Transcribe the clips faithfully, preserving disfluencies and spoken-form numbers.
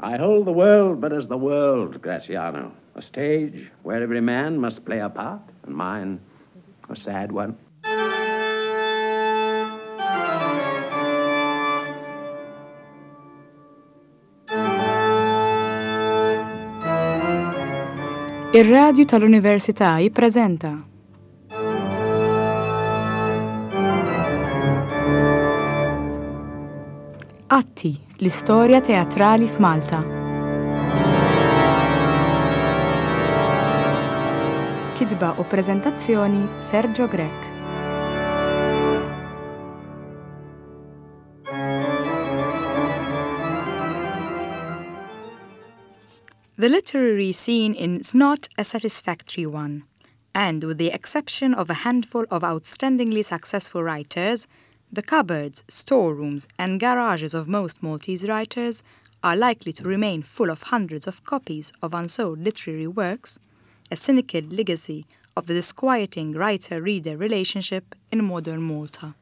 I hold the world but as the world, Graziano. A stage where every man must play a part, and mine a sad one. Ir-Radju tal-Università jippreżenta Atti, l-istorja teatrali f'Malta. Kitba u preżentazzjoni Sergio Grech. The literary scene is not a satisfactory one, and with the exception of a handful of outstandingly successful writers, the cupboards, storerooms, and garages of most Maltese writers are likely to remain full of hundreds of copies of unsold literary works, a cynical legacy of the disquieting writer-reader relationship in modern Malta.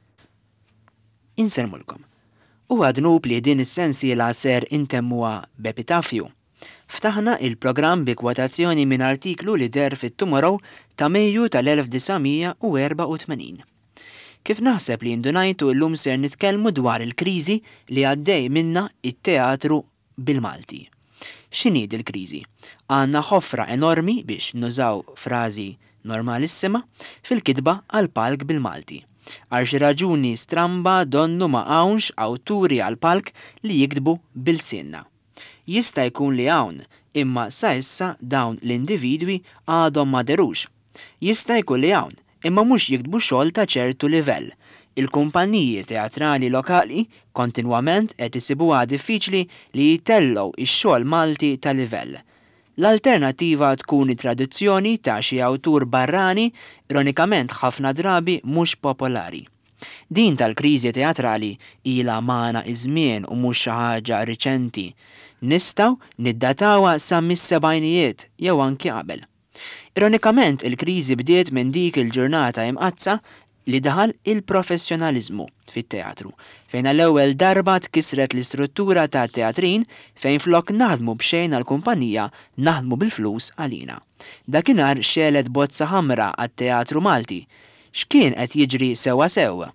Insermulkom. U għadnub li din is-sensiela ser intemmuha b'epitafju. Ftaħna il-programm bi kwotazzjoni minn artiklu li der fit-Tomorrow ta' Mejju tal-elf tisgħomija u erba' u tmenin. Kif naħseb li indunajtu llum ser nitkellmu dwar il-kriżi li għaddej minna it-teatru bil-Malti. X'inhi il-kriżi? Għandna ħofra enormi biex nużaw frażi normalissima fil-kitba għal-palk bil-Malti. Għal xi raġuni stramba donnu ma hawnx awturi għal-palk li jiktbu bil-sinna. Jista' jkun li hawn, imma sa issa dawn l-individwi għadhom ma derux. Jista' jkun li hawn, imma mhux jiktbu xogħol ta' ċertu livell. Il-kumpaniji teatrali lokali kontinwament qed isibuha diffiċli li jtellgħu ix-xogħol Malti ta' livell. L-alternattiva tkun it-traduzzjoni ta' xi awtur barrani, ironikament ħafna drabi mhux popolari. Din tal-kriżi teatrali ilha magħna iż-żmien u mhux xi ħaġa riċenti. Nistgħu niddatawha sa mis-sebgħinijiet jew anki qabel. Ironikament il-kriżi bdiet minn dik il-ġurnata imqazza li daħal il-professjonaliżmu fit-teatru, fejn għall-ewwel darba tkisret l-istruttura ta' teatrin fejn flok naħdmu b'xejn għall-kumpanija naħdmu bil-flus għalina. Dakinhar xelet bozza ħamra għat-teatru Malti. X'kien qed jiġri sewwa sewwa?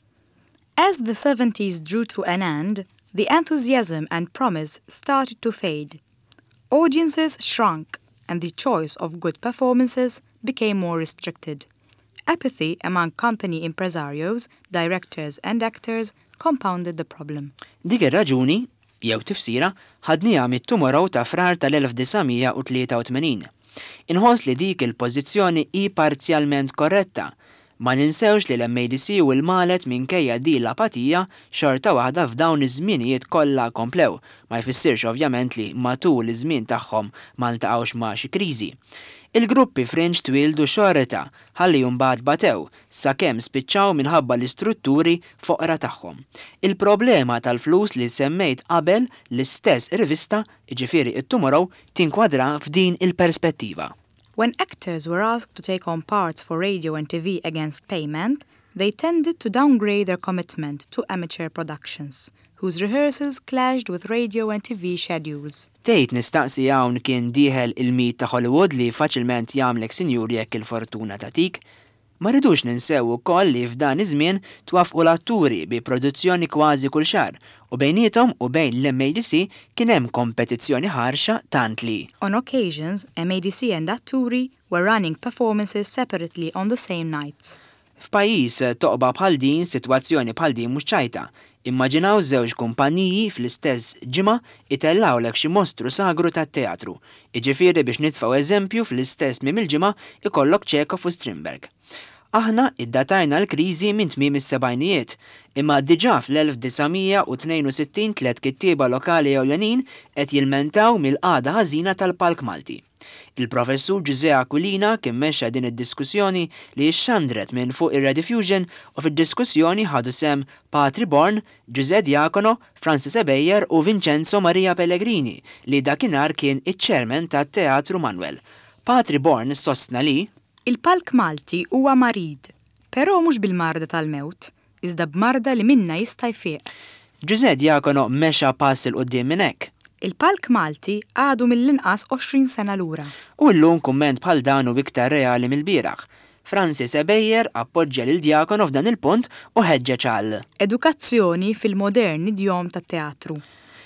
As the seventies drew to an end, the enthusiasm and promise started to fade. Audiences shrunk, and the choice of good performances became more restricted. Apathy among company impresarios, directors and actors compounded the problem. Dik ir-raġuni, jew tifsira, ħadniha mit-Tomorrow ta' frar tal-elf tisgħomija u tlieta u tmenin. Inħoss li dik il-pożizzjoni hi parzjalment korretta. Ma ninsewx li l-M A D C u l-Malet minkejja din l-apatija xorta waħda f'dawn iż-żmienijiet kollha komplew, ma jfissirx ovvjament li matul iż-żmien tagħhom ma ntaqgħux ma' xi kriżi. Il-gruppi fringe twildu xorta ħalli mbagħad batew sakemm spiċċaw minħabba l-istrutturi foqra tagħhom. Il-problema tal-flus li semmejt qabel l-istess rivista, jiġifieri it-Tomorrow, tinkwadra f'din il-perspettiva. When actors were asked to take on parts for radio and T V against payment, they tended to downgrade their commitment to amateur productions, whose rehearsals clashed with radio and T V schedules. Tgħid nistaqsi hawn kien dieħel il-mit ta' Hollywood li faċilment jagħmlek sinjur jekk il-fortuna tagħtik. Ma rridux ninsew ukoll li f'dan iż-żmien twaffqu l-atturi bi produzzjoni kważi kull xahar u bejniethom u bejn l-M A D C kien hemm kompetizzjoni ħarxa tant li. On occasions, M A D C and atturi were running performances separately on the same nights. F'pajjiż toqba bħal din sitwazzjoni bħal din mhux ċajta. Immaġinaw żewġ kumpaniji fl-istess ġimgħa itellgħulek xi mostru sagru tat-teatru. Jiġifieri biex nitfgħu eżempju fl-istess tmiem il-ġimgħa ikollok Chekhov u Strindberg. Aħna iddatajna l-kriżi minn tmiem is-sebgħinijiet, imma diġà fl-elf tisgħomija u tnejn u sittin tliet kittieba lokali ewlenin qed jilmentaw mill-qagħda ħażina tal-palk Malti. Il-professur Giuseppe Aquilina kien mexxa din id-diskussjoni li xxandret minn fuq ir-Rediffusion u fid-diskussjoni ħadu sem Patri Born, Giuseppe Diacono, Francis Ebejer u Vincenzo Maria Pellegrini li dakinhar kien iċ-chairman tat-Teatru Manuel. Patri Born sostna li il-palk Malti huwa marid, però mhux bil-marda tal-mewt, iżda b'marda li minna jista' jfieq. Giuseppe Diacono mexa pass il qudiem minn hekk. Il-Palk Malti għadu mill-inqas għoxrin sena lura. U llum kumment bħal dan u iktar reali mill-bieraħ. Francis Ebejjer appoġġja lil Diakono f'dan il-punt u ħeġġeġ għal Edukazzjoni fil-modern idjom tat-teatru.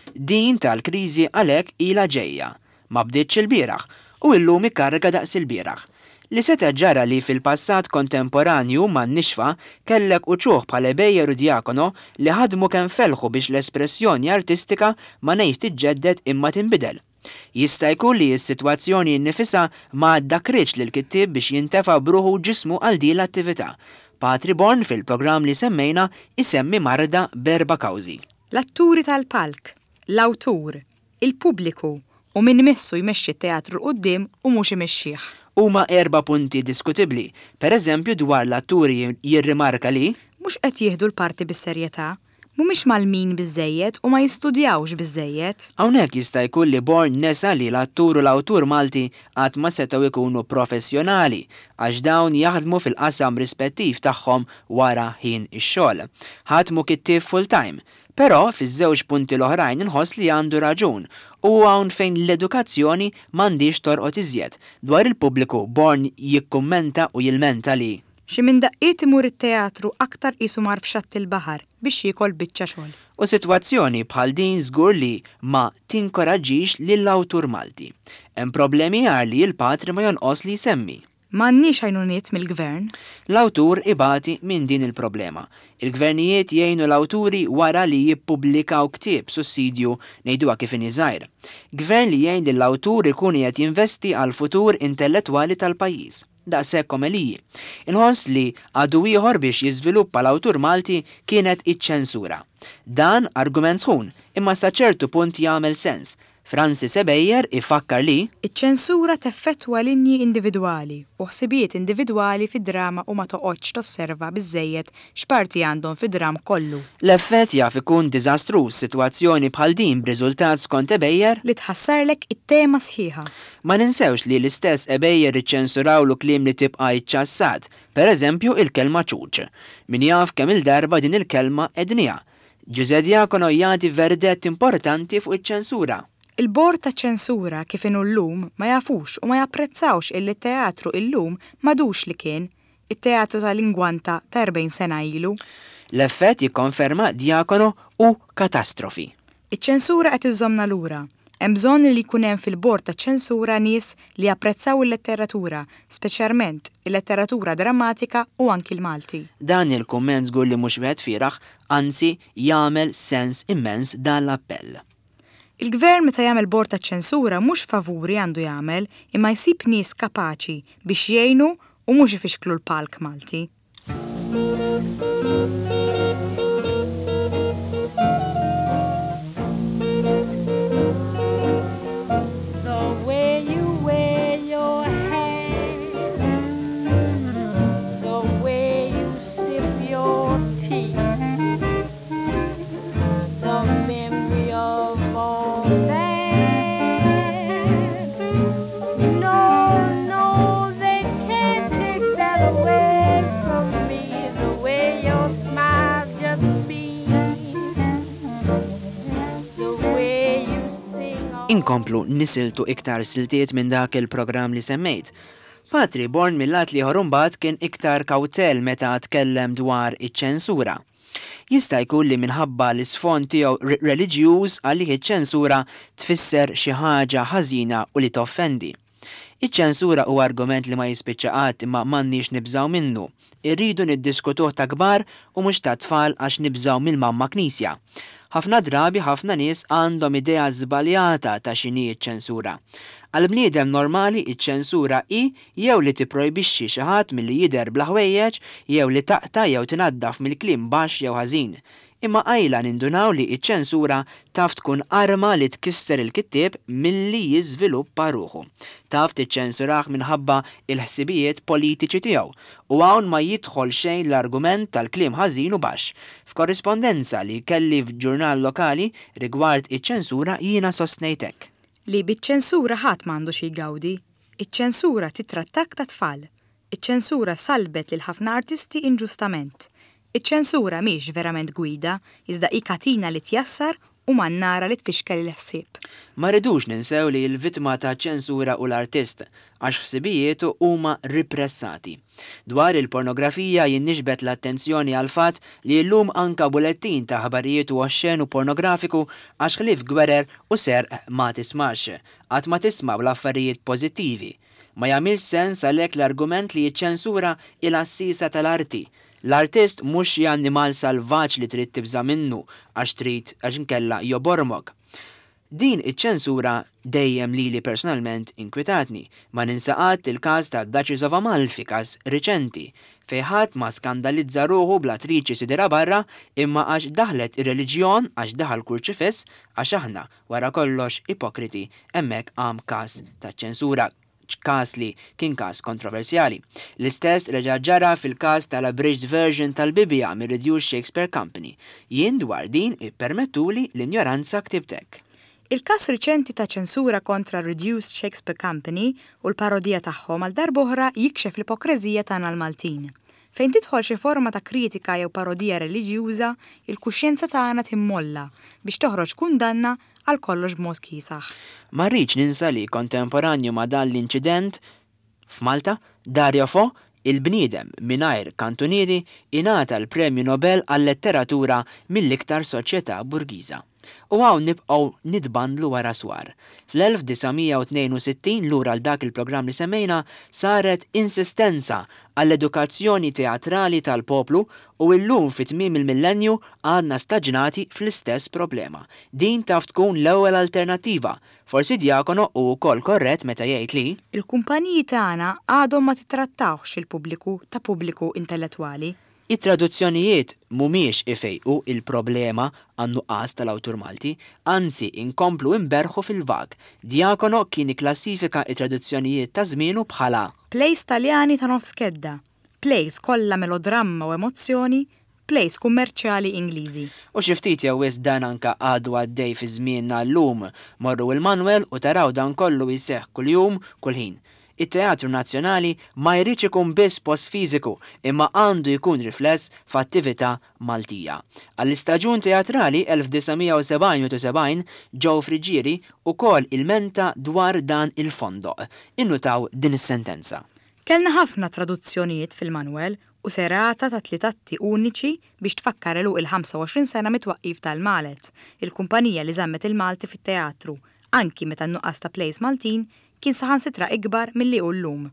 Din tal-kriżi għalhekk ilha ġejja, ma bdietx il-bieraħ u llum ikkarga daqs il-bieraħ. Li seta ġara li fil-passat kontemporanju man nixfa kellek uċuħ bħal Ebejjer u Diakono li ħadmu kemm felħu biex l-espressjoni artistika ma ngħidx tiġġedded imma tinbidel. Jista' jkun li s-sitwazzjoni nnifisha ma ddakritx lil kittieb biex jintefa' bruħu ġismu għal din l-attività. Patri Born fil-programm li semmejna isemmi marda berba kawżi. L-atturi tal-palk, l-awtur, il-pubbliku u min missu jmexxi t-teatru qudiem u mhux imexxih. Huma erba' punti diskutibbli. Pereżempju dwar l-atturi jirrimarka li mhux qed jieħdu l-parti bis-serjetà, mhumiex malmin biżżejjed u ma jistudjawx biżżejjed. Hawnhekk jista' jkun li Born nesa li l-attur u l-awtur Malti qatt ma setgħu jkunu professjonali għax dawn jaħdmu fil-qasam rispettiv tagħhom wara ħin ix-xogħol. Ħadmu kittieb full-time, però fiż-żewġ punti l-oħrajn inħoss li għandu raġun u hawn fejn l-edukazzjoni m'għandix torqod iżjed. Dwar il-pubbliku Born jikkummenta u jilmenta li Xi minn daqqiet imur it-teatru aktar qisu mar f'xatt il-baħar biex jiekol biċċa xogħol. U sitwazzjoni bħal din żgur li ma tinkoraġġix lill-awtur Malti. Hemm problemi għali l-patri ma jonqos li jsemmi. M'għandniex għajnuniet mill-gvern. L-awtur ibati minn din il-problema. Il-gvernijiet jgħinu l-awturi wara li jippubblikaw ktieb sussidju ngħiduha kif inhi żgħir. Gvern li jgħin lill-awtur ikun qed jinvesti għal futur intellettwali tal-pajjiż. Daqshekk omeliji. Inħoss li għadu ieħor biex jiżviluppa l-awtur Malti kienet iċ-ċensura. Dan argument sħun, imma sa ċertu punt jagħmel sens. Francis Ebejjer ifakkar li iċ-ċensura teffettwa linji individwali u ħsibijiet individwali fid-drama u ma toqgħodx tosserva biżżejjed x'parti għandhom fid-dram kollu. L-effett jaf ikun diżastruż sitwazzjoni bħal din b'riżultat skont Ebejjer li tħassarlek it-tema sħiħa. Ma ninsewx li l-istess Ebejjer iċċensurawlu kliem li tibqa' iċċassat, pereżempju il-kelma ċuċ. Min jaf kemm il-darba din il-kelma ednija. Giuseppe Diakono jagħti verdett importanti fuq iċ-ċensura. Il-bord ta' ċensura kif inhu llum ma jafux u ma japprezzawx illi t-teatru illum madux li kien it-teatru tal-ingwanta ta' erbgħin sena ilu. L-effett jikkonferma Diakono u katastrofi. Iċ-ċensura qed iżommna lura. Hemm bżonn li jkun hemm fil-bord ta' ċensura nies li japprezzaw il-letteratura, speċjalment il-letteratura drammatika u anki l-Malti. Dan il-kumment żgur li mhux wieħed fieraħ, anzi jagħmel sens immens dan l-appell. Il-gvern meta jagħmel bord ta' ċensura mhux favuri għandu jagħmel imma jsib nies kapaċi biex jgħinu u mhux ifixklu l-palk Malti. Inkomplu nisiltu iktar siltiet minn dak il-programm li semmejt. Patri Born mill-lat li ħorumbat kien iktar kawtel meta tkellem dwar iċ-ċensura. Jista' jkun li minħabba l-isfond tiegħu reliġjuż għalih iċ-ċensura tfisser xi ħaġa ħażina u li toffendi. Iċ-ċensura huwa argument li ma jispiċċa qatt imma m'għandniex nibżgħu minnu. Irridu niddiskutuh ta' kbar u mhux ta' tfal għax nibżgħu mill-mamma Knisja. Ħafna drabi ħafna nies għandhom idea żbaljata ta' x'inhi ċ-ċensura. Għal-bniedem normali iċ-ċensura hi jew li tipprojbixxi xi ħadd milli jidher bla ħwejjeġ jew li taqta' jew tinaddaf mill-kliem baxx jew ħażin. Imma qajla nindunaw li iċ-ċensura taf tkun arma li tkisser il-kittieb milli jiżviluppa ruħu. Taf tiċċensurah minħabba il-ħsibijiet politiċi tiegħu u hawn ma jidħol xejn l-argument tal-kliem ħażin u baxx. F'korrispondenza li kelli f'ġurnal lokali rigward iċ-ċensura jiena sostnejtek. Li biċ-ċensura ħadd m'għandu xi jgawdi. Iċ-ċensura titrattak ta' tfal. Iċ-ċensura salbet lil ħafna artisti inġustament. Iċ-ċensura mhix verament gwida, iżda hi katina li tjassar u man nara li tfixkel il-ħsieb. Ma ridux ninsew li l-vittma ta' ċensura u l-artist għax ħsibijietu huma ripressati. Dwar il-pornografija jinnixbet l-attenzjoni għal fatt li llum anka bulettin ta' ħabarijiet u għaxxen u pornografiku għax ħlief gwerer u serq ma tismax, għat ma tisma' bl-affarijiet pożittivi. Ma jagħmilx sens għalhekk l-argument li jiċċensura il-assisa tal-arti. L-artist mhux xi annimal salvaġġ li trid tibża minnu għax trid għax inkella jobormok. Din iċ-ċensura dejjem lili personalment inkwitatni, ma ninsaqat il-każ ta' Duchess of Amalfi każ riċenti, fejn ħadd ma skandalizza ruħu bl-attriċi sidira barra imma għax daħlet ir-reliġjon għax daħal kurċifess għax aħna wara kollox ipokriti hemmhekk għam każ ta' ċensura. Każ li kien każ kontroversjali. L-istess reġa' ġara fil-każ tal-abridged version tal-Bibja mir-Reduced Shakespeare Company. Jien dwar din ippermettuli l-injoranza ktibtek. Il-każ riċenti ta' ċensura kontra Reduced Shakespeare Company u l-parodija tagħhom għal darb'oħra jikxef l-ipokreżija tagħna l-Maltin. Fejn tidħol xi forma ta' kritika jew parodija reliġjuża, il-kuxjenza tagħna timmolla biex toħroġ kundanna għal kollox b'mod kiesaħ. Ma rridx ninsa li kontemporanju ma' dan l-inċident f'Malta, Dario Fo, il-bniedem mingħajr kantunieri ingħata l-Premju Nobel għal-letteratura mill-iktar soċjetà Burgiża. U għaw nibqgħu nidbandlu wara swar. Fl-elf-tisa' lura l dak il-programm li semmejna saret insistenza għall-edukazzjoni teatrali tal-poplu u illum fit-tmiem il-millenju għadna staġnati fl-istess problema. Din taf tkun l-ewwel alternattiva. Forsi Diakono u wkoll korrett meta jgħid li il-kumpaniji tagħna għadhom ma titrattawx il-pubbliku ta' pubbliku intellettwali. It-traduzzjonijiet mumiex ifejqu il-problema għan-nuqqas tal-awtur Malti, anzi inkomplu imberħu fil-vag. Diakono kien ikklassifika it-traduzzjonijiet ta' żmienu bħala plays Taljani ta' nofskedda, plays kollha melodramma u emozzjoni, plays kummerċjali Ingliżi. U xi ftit jew wis dan anka għadu għaddej fi żmienna llum morru il-Manuel u taraw dan kollu jseħħ kuljum kulħin. it-Teatru Nazzjonali ma jridx ikun biss post fiżiku imma għandu jkun rifless f'attività Maltija. Għall-istaġun teatrali elf-tisa' Joe Frigieri ukoll il-menta dwar dan il-fondoq. Innutaw din is-sentenza. Kellna ħafna traduzzjonijiet fil-manwel u serata ta' tlietatti uniċi biex tfakkar eluq il-ħamsa u għoxrin sena mitwaqqif tal-Malet, il-kumpanija li żammet il-Malti fit-teatru, anki meta n-nuqqas ta' plays Maltin kien saħansitra ikbar milli hu llum.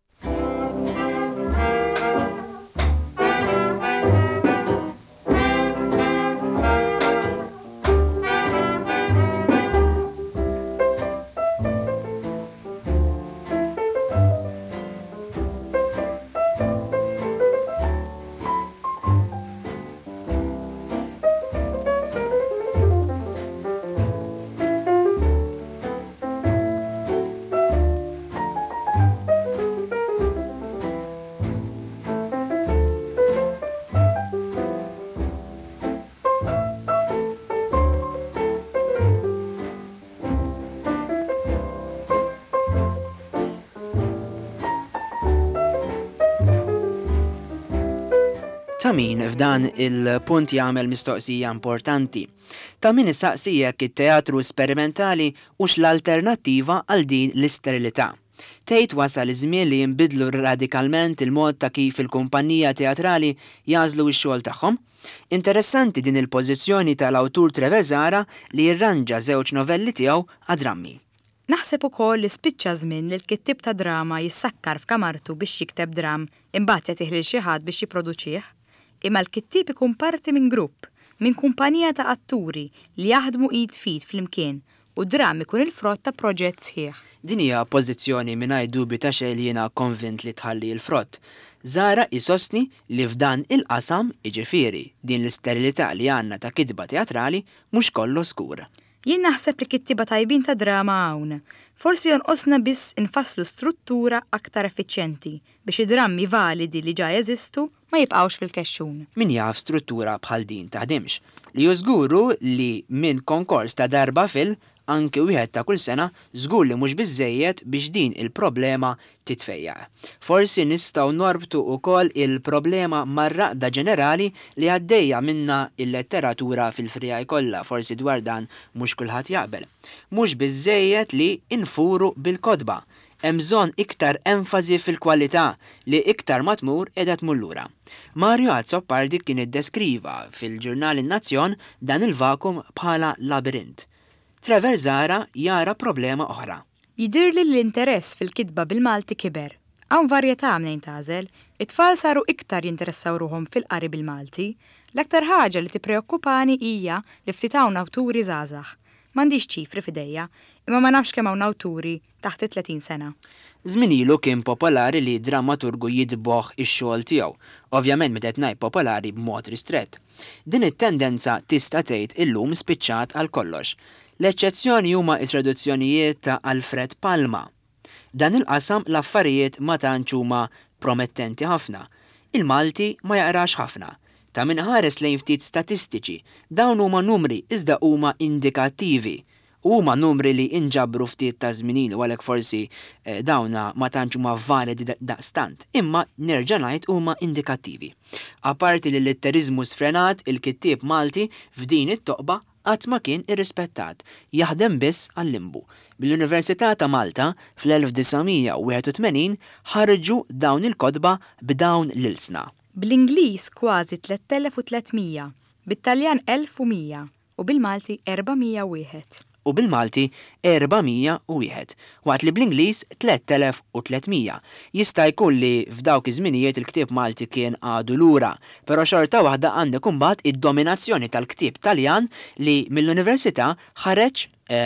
Ta' min f'dan il-punt jagħmel mistoqsija importanti. Ta' min issaqsijek it-teatru sperimentali hux l-alternattiva għal din l-isterilità. Tgħid wasal iż-żmien li jinbidlu radikalment il-mod ta' kif il-kumpanija teatrali jażlu x-xogħol tagħhom. Interessanti din il-pożizzjoni tal-awtur Trevor Zara li jirranġa żewġ novelli tiegħu għad-drammi. Naħseb ukoll li spiċċa żmien li l-kittib ta' drama jissakkar f'kamartu biex jikteb dram imbagħad jagħtih lil xi ħadd biex jipproduċih. Imma l-kittib ikun parti minn grupp, minn kumpanija ta' atturi li jaħdmu id fit fl-imkien u dram ikun il-frott ta' proġett sħiħ. Din hija pożizzjoni mingħajr dubju ta' xejn li jiena konvint li tħalli l-frott. Zara isostni li f'dan il-qasam iġifieri din l-isterilità li għandna ta' kitba teatrali mhux kollu skur. Jien naħseb li kittiba tajbin ta' drama hawn. Forsi jonqosna biss infasslu struttura aktar effiċjenti biex id-drammi validi li ġa jeżistu ma jibqgħux fil-kexxun. Min jaf struttura bħal din taħdimx li jużguru li minn konkors ta' darba fil anke wieħed ta' kull sena żgur li mhux biżżejjed biex din il-problema titfejjaq. Forsi nistgħu norbtu wkoll il-problema mar-raqda ġenerali li għaddejja minna il-letteratura fil-frija kollha, forsi dwar dan mhux kulħadd jaqbel. Mhux biżżejjed li infuru bil-kodba. Hemm bżonn iktar enfasi fil-kwalità li iktar ma tmur qiegħda tmur lura. Mario Azzopardi kien iddeskriva fil-ġurnal In-Nazzjon dan il-vakum bħala labirint. Trevor Zara jara problema oħra. Jidirli l-interess fil-kitba bil-Malti kiber. Hawn varjetà minn tażel, it-tfal saru iktar jinteressaw ruhom fil-qari bil-Malti, l-aktar ħaġa li tippreokkupani hija li ftit hawn awturi żgħażagħ. M'għandix ċifri f'idejja, imma ma nafx kemm hawn awturi taħt it-tletin sena. Żmien ilu kien popolari li drammaturgu jidboħ ix-xogħol tiegħu, ovvjament meta qed ngħid popolari b'mod ristrett. Din it-tendenza tista' tgħid illum spiċċat għal kollox. L-eċċezzjoni huma t-traduzzjonijiet ta' Alfred Palma. Dan il-qasam l-affarijiet ma tantx huma promettenti ħafna. Il-Malti ma jaqrax ħafna. Ta' minħares lejn ftit statistiċi, dawn huma numri iżda huma indikattivi. Huma numri li inġabru ftit ta' żmien u għalhekk forsi eh, dawna ma tantx huma validi daqstant, imma nerġa' ngħid huma indikattivi. Aparti li l-litterizmu sfrenat il-kittieb Malti f'din it-toqba qatt ma kien irrispettat, jaħdem biss għall-limbu. Bil-Università ta' Malta fl-elf tisa' wieħed u tmenin ħarġu dawn il-kodba b'dawn l-ilsna. Bl-Ingliż kważi tliet elef u tlietmija, bit-Taljan elf u mija u bil-Malti erbamija u wieħed. U bil-Malti erbamija u wieħed, waqt li bl-Ingliż tliet elef u tlietmija. Jista' jkun li f'dawk iż-żminijiet il-ktieb Malti kien għadu lura, però xorta waħda għandek imbagħad id-dominazzjoni tal-ktieb Taljan li mill-Università ħareġ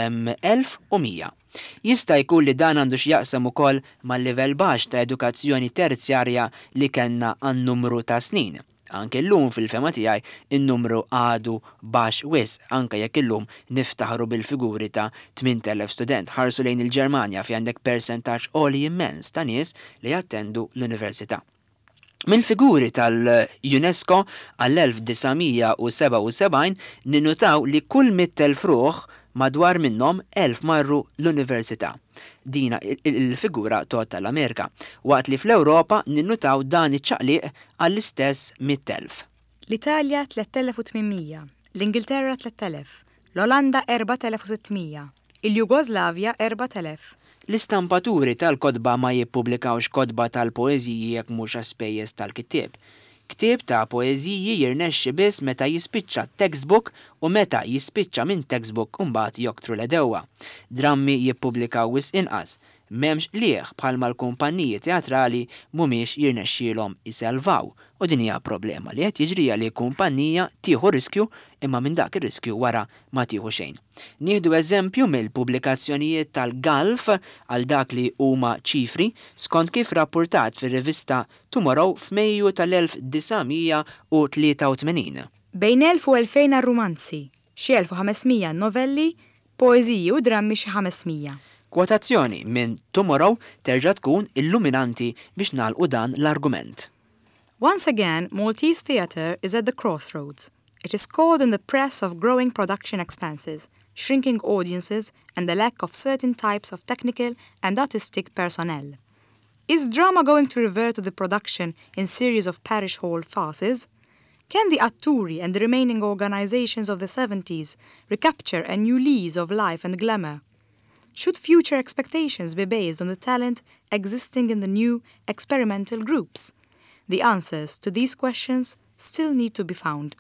elf u mija. Jista' jkun li dan għandu x'jaqsam ukoll mal-livell baxx ta' edukazzjoni terzjarja li kellna għan-numru ta' snin. Anke llum fil-fema tiegħi in-numru għadu baxx wisq anke jekk illum niftaħru bil-figuri ta' tmien elef student ħarsu lejn il-Ġermanja fi għandek persentaġġ għoli immens ta' nies li jattendu l-università. Mill-figuri tal-UNESCO għall-elf tisa' seba' u sebgħin ninnutaw li kull mit-telf ruħ madwar minnhom elf marru l-università. Dina il-figura tot tal-Amerika, waqt li fl-Ewropa ninnutaw dan iċ-ċaqliq għall-istess mit-telf. L-Italja tliet elef u tminmija, l-Ingilterra tliet elef, l-Olanda erba' elef u sittmija, il-Jugoslavja erba' elef. L-istampaturi tal-kodba ma jippubblikawx kodba tal-poeżiji jekk mhux għaspejjeż tal-kittieb. Ktieb ta' poeżiji jirnexxi biss meta jispiċċa textbook u meta jispiċċa minn textbook mbagħad joktru l-edewwa. Drammi jippubblikaw wisq inqas, m'hemmx lieħ bħalma l-kumpanniji teatrali mhumiex jirnexxielhom iselvaw u din hija problema li qed jiġrija li kumpanija tieħu riskju imma minn dak ir-riskju wara ma tieħu xejn. Nieħdu eżempju mill-pubblikazzjonijiet tal-Gulf għal dak li huma ċifri skont kif rappurtat fir-rivista Tomorrow f'Mejju tal-elf tisa' u tlieta u tmenin. Bejn elf u elfejn romanzi, xi elf u ħamesmija novelli, poeżiji u drammi xi ħamesmija. Kwotazzjoni minn Tomorrow terġa' tkun illuminanti biex nagħlqu dan l-argument. Once again, Maltese theatre is at the crossroads. It is caught in the press of growing production expenses, shrinking audiences, and the lack of certain types of technical and artistic personnel. Is drama going to revert to the production in series of parish hall farces? Can the Atturi and the remaining organizations of the seventies recapture a new lease of life and glamour? Should future expectations be based on the talent existing in the new experimental groups? The answers to these questions still need to be found.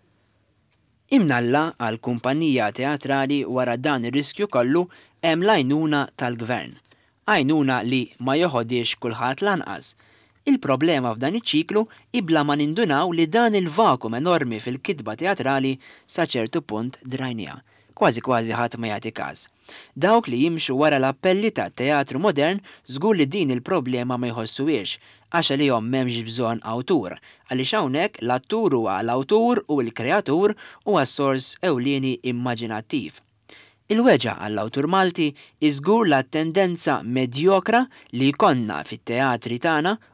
Imnalla għal kumpanija teatrali wara dan ir-riskju kollu hemm l-għajnuna tal-gvern. Għajnuna li ma joħodix kulħadd lanqas. Il-problema f'dan iċ-ċiklu ibla ma nindunaw li dan il-vakum enormi fil-kitba teatrali sa ċertu punt drajnija. Kważi kważi ħadd ma jagħti każ. Dawk li jimxu wara l-appelli ta' teatru modern żgur li din il-problema ma jħossuhiex għax għalihom m'hemmx bżonn awtur, għaliex hawnhekk l-attur huwa l-awtur u l-kreatur huwa s-sors ewlieni immaġinattiv. Il-weġa għall-awtur Malti iżgur la tendenza medjokra li jkollna fit-teatri tagħna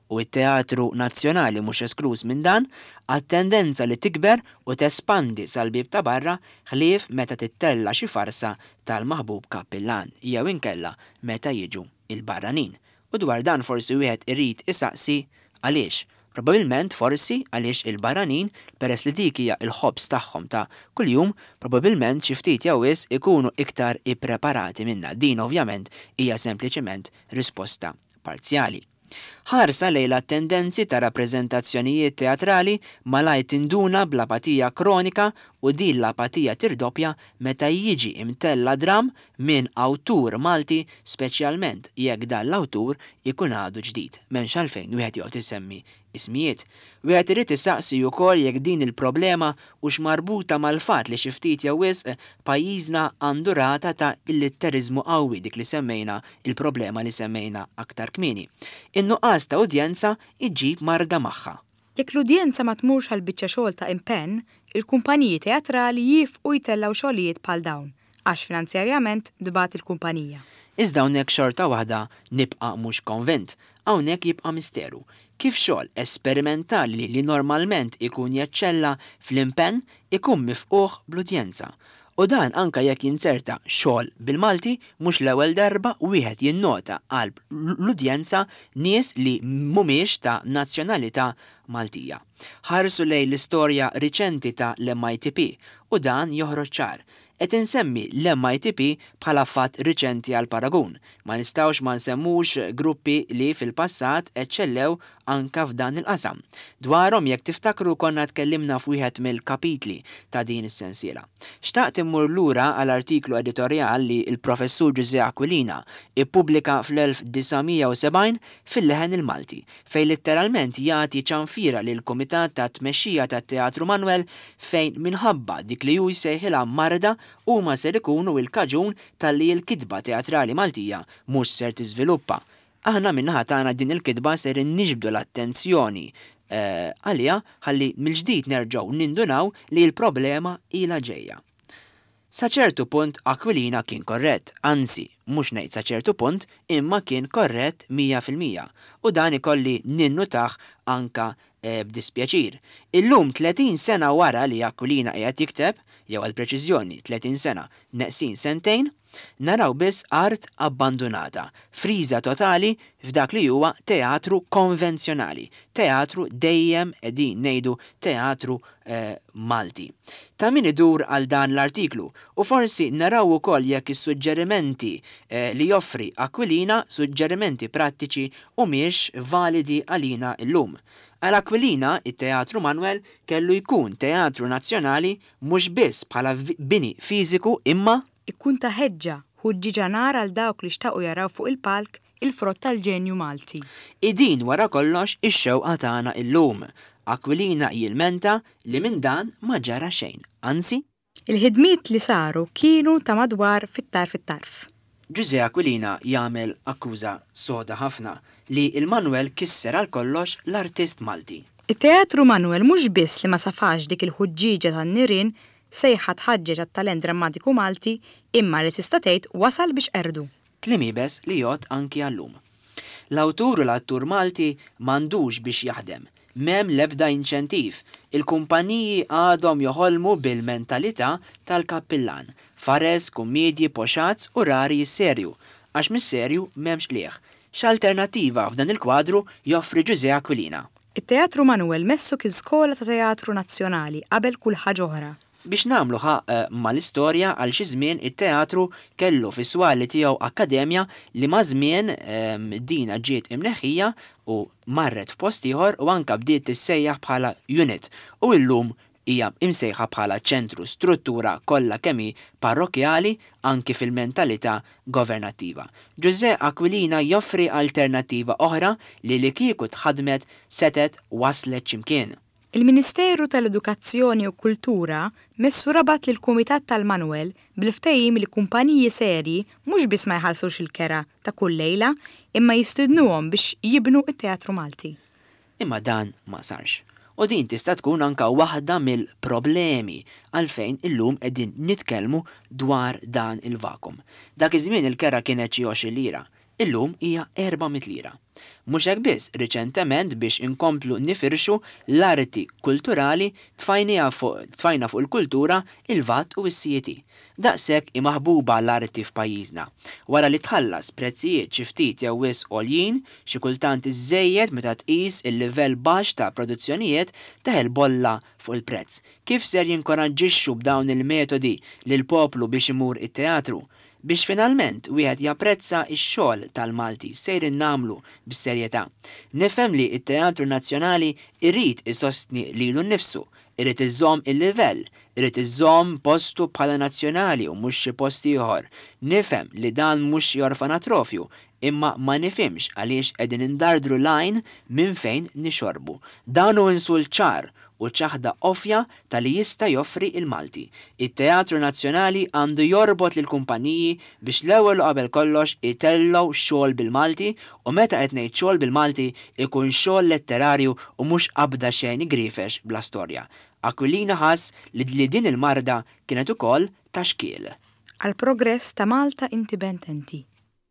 u t-Teatru Nazzjonali mhux esklus minn dan, għat-tendenza li tikber u tespandi sal-bib ta' barra ħlief meta tittella xi farsa tal-maħbub kappillan jew inkella meta jiġu il-barranin. U dwar dan forsi wieħed irid isaqsi għaliex. Probabilment forsi għaliex il-barranin peress li dik hija l-ħobs tagħhom ta' kuljum, probabilment xi ftit jew wis ikunu iktar ippreparati minna. Din ovvjament hija sempliċement risposta parzjali. Ħarsa lejla tendenzi ta' rappreżentazzjonijiet teatrali malaj tinduna bl-apatija kronika u din l-apatija tirdoppja meta jiġi imtella dram minn awtur Malti, speċjalment jekk dan l-awtur ikun għadu ġdid. M'hemmx għalfejn wieħed joqgħod isemmi ismijiet. Wieħed irid isaqsi wkoll jekk din il-problema hux marbuta mal-fatt li xi ftit jew wisq pajjiżna għandu rata ta' il-litterizmu qawwi dik li semmejna il-problema li semmejna aktar kmieni. In-nuqqas ta' udjenza iġġib marda magħha. Jekk l-udjenza ma tmurx għal biċċa xogħol ta' impenn, il-kumpaniji teatrali jifqu jtellaw xogħlijiet bħal dawn għax finanzjarjament dibat il-kumpanija. Iżda hawnhekk xorta waħda nibqa' mhux konvent, hawnhekk jibqa' misteru. Kif xogħol esperimentali li normalment ikun jeċċella fl-impenn ikun mifquh bl-udjenza. U dan anka jekk jinserta xogħol bil-Malti mhux l-ewwel darba wieħed jinnota għal l-udjenza nies li mhumiex ta' nazzjonalità Maltija. Ħarsu lejn l-istorja riċenti ta' l-M I T P u dan joħroġ ċar. Et insemmi l-M I T P bħala fatt riċenti għal paragun. Ma nistawx ma nsemmux gruppi li fil-passat eċċellew anka f'dan il-qasam. Dwarhom jekk tiftakru konna tkellimna f'wieħed mill-kapitli ta' din is-sensiela. Xtaqt immur lura għal artiklu editorjal li l-professur Giuseppe Aquilina ippubblika fl-elf disajn sebgħin fil-Leħen il-Malti, fejn litteralment jagħti ċanfira lil kumitat ta' tmexxija tat-Teatru Manwel fejn minħabba dik li hu jsejħilha marda huma ser ikunu il-kaġun tal-li l-kidba teatrali Maltija mhux ser tiżviluppa. Aħna minnaħa tagħna din il-kidba ser inniġbdu l-attenzjoni għalija ħalli mill-ġdid nerġgħu nindunaw li l-problema ilha ġejja. Sa ċertu punt Aquilina kien korrett, anzi, mhux ngħid sa ċertu punt, imma kien korrett mija fil-mija. U dan ikolli ninnutaħ anka e, b'dispjaċir. Illum tletin sena wara li Aquilina qiegħed jikteb, jew għal preċiżjoni tletin sena neqsin sentejn, naraw biss art abbandonata, friża totali f'dak li huwa teatru konvenzjonali, teatru dejjem qegħdin ngħidu teatru eh, Malti. Ta' min idur għal dan l-artiklu u forsi naraw ukoll jekk is-suġġerimenti eh, li joffri Aquilina suġġerimenti prattiċi u mhix validi għalina illum. Għal Aquilina, it-Teatru Manwel kellu jkun teatru nazzjonali mhux biss bħala bini fiżiku imma ikkun ta' ħeġġa ħuġġiġa nar għal dawk li xtaqu jaraw fuq il-palk il-frott tal-ġenju Malti. Idin wara kollox ix-xewqa tagħna illum. Aquilina jilmenta li minn dan ma ġara xejn, anzi. Il-ħidmiet li saru kienu ta' madwar fit-tarf fit-tarf. Giuseppe Aquilina jagħmel akkuża soda ħafna li il-Manwel kisser għal kollox l-artist Malti. Il-Teatru Manwel mhux biss li ma safax dik il-ħuġġiġa tan-nirien sejħa tħaġġeġ għat-talent drammatiku Malti imma li tista' tgħid wasal biex qerdu. Kliem ibes li jgħod anki għallum. L-awtur u l-attur Malti m'għandux biex jaħdem. M'hemm l-ebda inċentiv. Il-kumpaniji għadhom joħolmu bil-mentalità tal-kappillan. Fares, kummedji, poxazz u rari serju, għax mis-serju m'hemmx lieħ. X'alternattiva f'dan il-kwadru joffri Giuseppe Aquilina. Il-Teatru Manwel messu kien skola ta' teatru nazzjonali qabel kull ħaġa oħra. Biex nagħmlu ħaq mal-istorja għal xi żmien it-teatru kellu fis-swali tiegħu akkademja li ma' żmien dina ġiet imneħħija u marret f'post ieħor u anke bdiet tissejjaħ bħala unit u llum hija imsejħa bħala ċentru struttura kollha kemm parrokjali anki fil-mentalità governattiva. Giuseppe Aquilina joffri alternattiva oħra li li kieku tħadmet setet waslet x'imkien. Il-Ministeru tal-Edukazzjoni u Kultura messu rabat lil kumitat tal-Manwel bil-ftehim li kumpaniji serji mhux biss ma jħallsux il-kera ta' kull lejla imma jistidnuhom biex jibnu it-Teatru Malti. Imma dan ma sarx. U din tista' tkun anka waħda mill-problemi għalfejn illum qegħdin nitkellmu dwar dan il-vakum. Dak iż-żmien il-kera kienet xi għoxrin lira. illum hija erba' lira. Mhux hekk biss, riċentement biex inkomplu nifirxu l-arti kulturali tfajna fuq il-kultura, il-vat u s-C I T. Daqshekk imaħbuba l-arti f'pajjiżna. Wara li tħallas prezzijiet xi ftit jew wisq għoljin, xi kultant iżejjed meta tqis il-livell baxx ta' produzzjonijiet teħel bolla fuq il-prezz. Kif ser jinkoraġġixxu b'dawn il-metodi lil poplu biex imur it-teatru? Biex finalment wieħed japprezza x-xogħol tal-Malti sejrin nagħmlu bis-serjetà. Nifhem li t-Teatru Nazzjonali irrid isostni lilu nnifsu, irid iżomm il-livell, irid iżomm postu bħala nazzjonali u mhux xi post ieħor. Nifhem li dan mhux xi orfanatrofju, imma ma nifhimx għaliex qegħdin indardru lajn minn fejn nixorbu. Dan hu insult ċar u ċaħda offja tal-li jista' joffri il-Malti. Il-Teatru Nazzjonali għandu jorbot lil kumpaniji biex l-ewwel qabel kollox itellgħu xogħol bil-Malti u meta qed ngħid xogħol bil-Malti ikun xogħol letterarju u mhux qabda xejn igrifex bla storja. Aquilina ħass li din il-marda kienet ukoll ta' xkiel. Għal progress ta' Malta Indipendenti.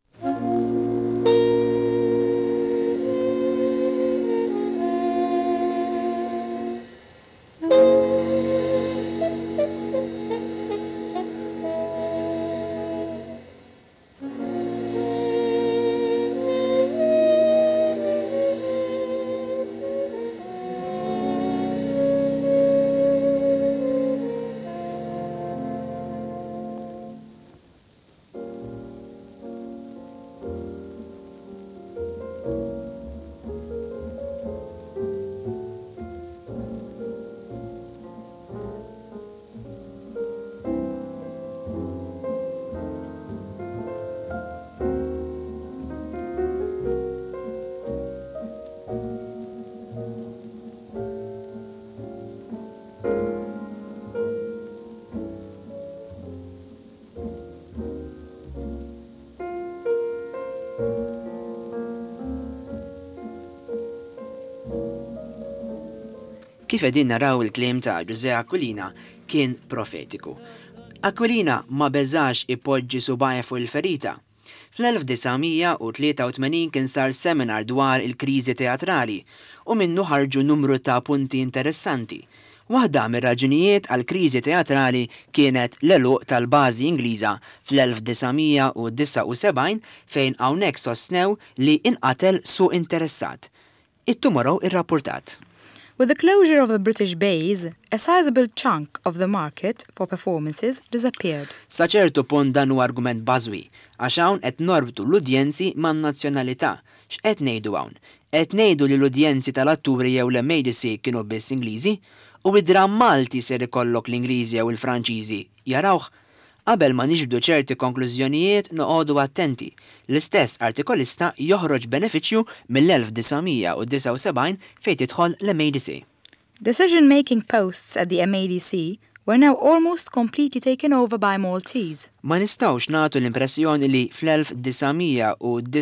Kif qegħdin naraw il-kliem ta' José Aquilina kien profetiku. Aquilina ma beżax ipoġġi subajja fuq il-ferita. Fl-elf-tisa' kien sar seminar dwar il-kriżi teatrali u minnu ħarġu numru ta' punti interessanti. Waħda mir-raġunijiet għal kriżi teatrali kienet l-eluq tal-bażi Ingliża fl-elf-tisa' sebgħin fejn hawnhekk sostnew li inqatel suq interessat. It-Tomorrow irrapportat. With the closure of the British base, a sizable chunk of the market for performances disappeared. Sa ċertu punt dan huwa argument bażwi, għax hawn qed norbtu l-udjenzi man-nazzjonalità. X'qed ngħidu hawn? Qed ngħidu li l-udjenzi tal-atturi jew l-M A D C kienu biss Ingliżi u id-dram Malti ser ikollok l-Ingliżi jew il-Franċiżi jarawh. Qabel ma niġbdu ċerti konklużjonijiet noqogħdu attenti. L-istess artikolista joħroġ benefiċċju mill-elf-tisa' sebgħin fejn tidħol l-M A D C. Decision-making posts at the M A D C were now almost completely taken over by Maltese. Ma nistgħux nagħtu l-impressjoni li fl-elf-tisa'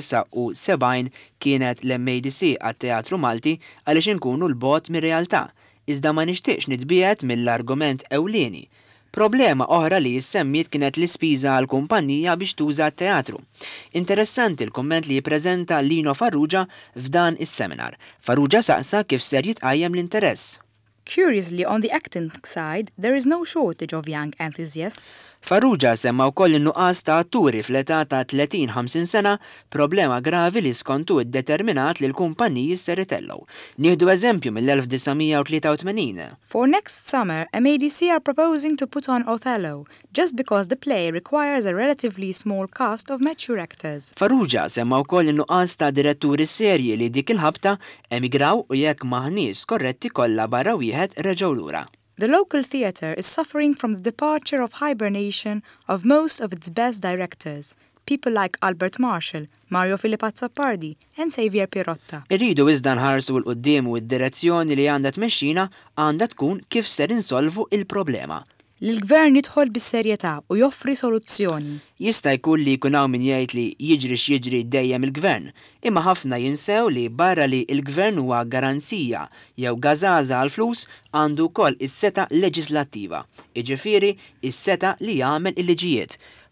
sebgħin kienet l-M A D C għat-Teatru Malti għaliex inkunu l-bogħod mir-realtà. Iżda ma nixtieqx nitbiegħed mill-argument ewlieni. Problema oħra li jissemmiet kienet l-ispiża għal kumpanija biex tuża t-teatru. Interessanti l-komment li jippreżenta Lino Farrugia f'dan is-seminar. Farrugia saqsa kif ser jitqajjem l-interess. Curiously, on the acting side, there is no shortage of young enthusiasts. Farrugia semma wkoll in-nuqqas ta' atturi fl-età ta' tletin ħamsin sena, problema gravi li skontu iddeterminat li l-kumpaniji ser itellgħu. Nieħdu eżempju mill-elf-tisa' For next summer, M A D C are proposing to put on Othello, just because the play requires a relatively small cast of mature actors. Farrugia semma wkoll in-nuqqas ta' diretturi serji li dik il-ħabta emigraw u jekk maħnies korretti kollha barra wieħed reġgħu lura. The local theatre is suffering from the departure of hibernation of most of its best directors, people like Albert Marshall, Mario Filippo Zappardi, and Xavier Pirotta. Irridu iżda nħarsu l-qudiem u d-direzzjoni li għandha tmexxina għandha tkun kif ser insolvu il-problema. L-gvern jidħol bis-serjetà u joffri soluzzjoni. Jista' jkun li jkun hawn min jgħid li jiġri x'jiġri dejjem il-gvern, imma ħafna jinsew li barra li l-gvern huwa garanzija jew gażaża għal flus għandu wkoll is-seta leġislattiva, jiġifieri is-seta li jagħmel il-liġijiet.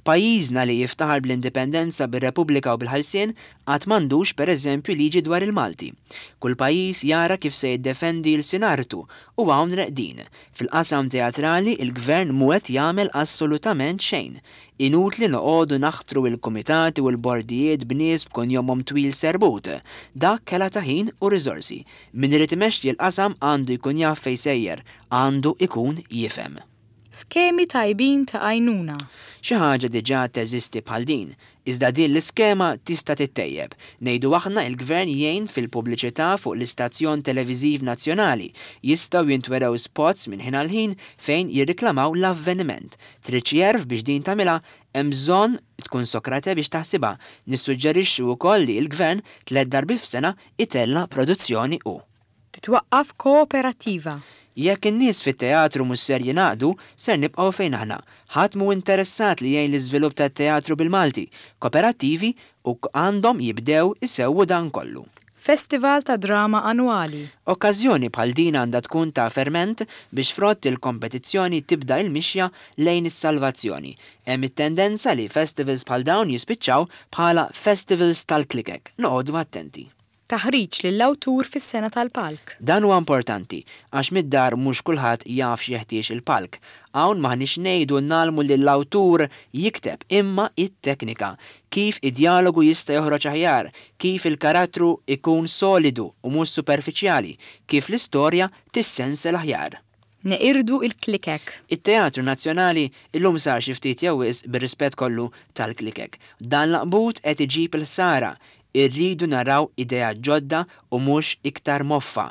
Pajjiżna li jiftaħar bl-indipendenza bir-Repubblika u bil-ħelsien qatt m'għandux pereżempju liġi dwar il-Malti. Kull pajjiż jara kif se jiddefendi l-sinartu u hawn reqdin. Fil-qasam teatrali il-gvern mhuwed jagħmel assolutament xejn. Inutli noqogħdu naħtru il-kumitati u l-bordijiet b'nies b'kun jomhom twil serbut. Dak kellha ta' ħin u riżorsi. Min irid imexxi l-qasam għandu jkun jaf fejn sejjer, għandu jkun jifhem. Skemi tajbin ta' għajnuna. Xi ħaġa diġà teżisti bħal din, iżda din l-iskema tista' tittejjeb. Ngħidu aħna l-gvern jgħin fil-pubbliċità fuq l-istazzjon televiżiv nazzjonali, jistgħu jintwerew spots minn ħin għal ħin fejn jirriklamaw l-avveniment. Trid jerf biex din tagħmilha hemm bżonn tkun Sokrate biex taħsibha. Nissuġġerixxu wkoll li l-gvern tliet darbi f'sena itella produzzjoni u. Titwaqqaf kooperattiva. Jekk in-nies fit-teatru mhux ser jingħaqdu, ser nibqgħu fejn aħna. Ħadd mhu interessat li jgħin l-iżvilupp tat-teatru bil-Malti. Kooperattivi u għandhom jibdew isewwu dan kollu. Festival ta' drama annwali. Okkażjoni bħal din għandha tkun ta' ferment biex frott il-kompetizzjoni tibda il-mixja lejn is-salvazzjoni. Hemm it-tendenza li festivals bħal dawn jispiċċaw bħala festivals tal-klikek. Noqogħdu attenti. Taħriġ lill-awtur fis-sena tal-palk. Dan huwa importanti għax mid-dar mhux kulħadd jaf x'jeħtieġ il-palk. Hawn maħniex ngħidu nagħmlu lill-awtur jikteb imma it-teknika, kif id-dialogu jista' joħroġ aħjar, kif il-karattru ikun solidu u mhux superfiċjali, kif l-istorja tissensel aħjar. Neqirdu il-klikek. Il-Teatru Nazzjonali illum sar xi ftit jewwies bir-rispett kollu tal-klikek. Dan l-qbut qed iġib il-sara. Irridu naraw idea ġodda u mhux iktar moffa.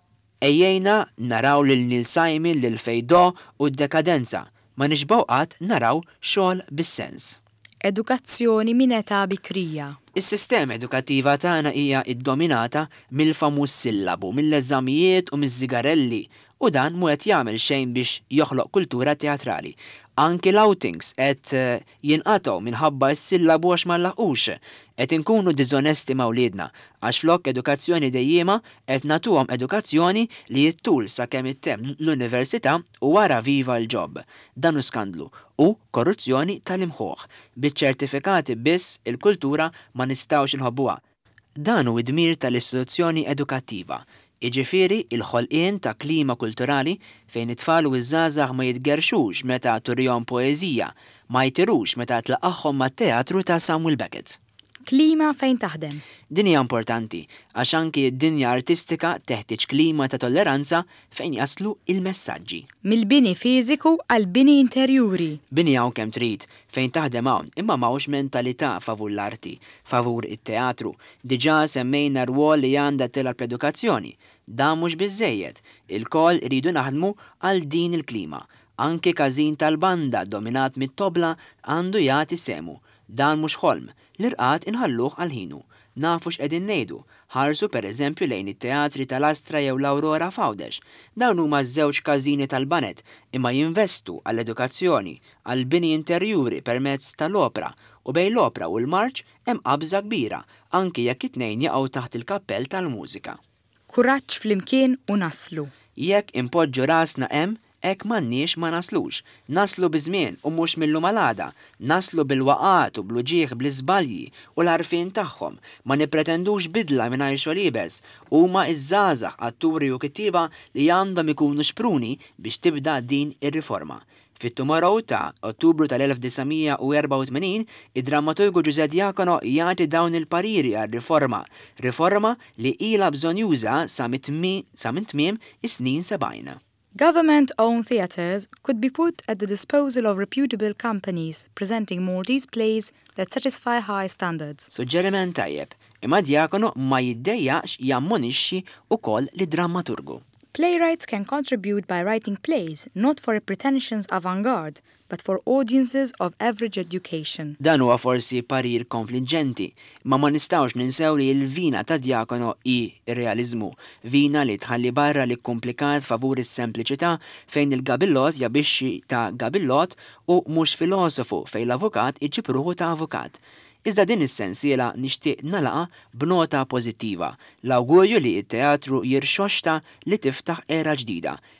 Ejjejna naraw lil Neil Simon, lil Fejdo u d-dekadenza. Ma nixbgħu qatt naraw xogħol bis-sens. Edukazzjoni minn età bikrija. Is-sistema edukattiva tagħna hija iddominata mill-famuż sillabu, mill-eżamijiet u miż-żigarelli u dan mhu qed jagħmel xejn biex joħloq kultura teatrali. Anki l-outings qed jinqatgħu minħabba s-sillabu għax ma nlaħqux. Qed inkunu diżonesti ma' wliedna għax flok edukazzjoni dejjema qed nagħtuhom edukazzjoni li jittul sakemm ittemm l-università u wara viva l-ġob. Dan hu skandlu u korruzzjoni tal-imħuħ. Biċ-ċertifikati biss il-kultura ma nistgħux inħobbuha. Dan hu id-dmir tal-istituzzjoni edukattiva. Iġifieri il-ħolqien ta' klima kulturali fejn it-tfal u iż-żgħażagħ ma jitgerxux meta turihom poeżija, ma jtirux meta tlaqagħhom mat-teatru ta' Samuel Beckett. Klima fejn taħdem. Din hija importanti għax anki d-dinja artistika teħtieġ klima ta' tolleranza fejn jaslu il-messaġġi. Mill-bini fiżiku għal bini interjuri. Bini hawn kemm trid fejn taħdem hawn imma m'hawnx mentalità favur l-arti, favur it-teatru. Diġà semmejna rwol li għandha tilha l-edukazzjoni. Dan mhux biżżejjed. Il-koll iridu naħdmu għal din il-klima. Anke każin tal-banda dominat mit-tobla għandu jagħti semu. Dan mhux ħolm, l-irqad inħalluh għal ħinu. Nafu x'qegħdin ngħidu, ħarsu pereżempju lejn it-teatri tal-Astra jew l-Awrora Fawdex. Dawn huma ż-żewġ każini tal-banet imma jinvestu għall-edukazzjoni, għall-bini interjuri permezz tal-opra u bejn l-opra u l-marċ hemm qabża kbira anke jekk it-tnejn jaqgħu taħt il-kappell tal-mużika. Kuraġġ flimkien u naslu. Jekk impoġġu rasna hemm ek m'għandniex ma naslux. Naslu biżmien u mhux millu malada. Naslu bil-waqat u bluġieħ bl-iżbalji u l-arfin tagħhom. Ma nipretendux bidla mingħajr xogħol ibes. Huma iż-żgħażagħ atturi u kittieba li għandhom ikunu xpruni biex tibda din ir-riforma. Fit-Tomorrow ta' Ottubru tal-elf tisgħumija u erba' u tmenin, id-drammaturgu Giuseppe Diacono jagħti dawn il-pariri għar-riforma, riforma li ilha bżonn juża sa minn tmiem is-snin sebgħin. Government-owned theatres could be put at the disposal of reputable companies presenting Maltese plays that satisfy high standards. Suġġeriment tajjeb, imma Diacono ma jiddejjaqx jammonixxi wkoll li drammaturgu. Playwrights can contribute by writing plays not for a pretentious avant-garde, but for audiences of average education. Dan huwa forsi parir konfliġġenti, ma ma nistgħux ninsew li l-vina ta' Diacono hi realizmu, vina li tħalli barra li komplikat favur is-sempliċità fejn il-gabillot jabixxi ta' gabillot u mhux filosofu fejn l-avukat iġib ruħu ta' avukat. Iżda din is-sensiela nixtieq nalaqa b'nota pożittiva, l-awgurju li t-teatru jirxoxta li tiftaħ era ġdida,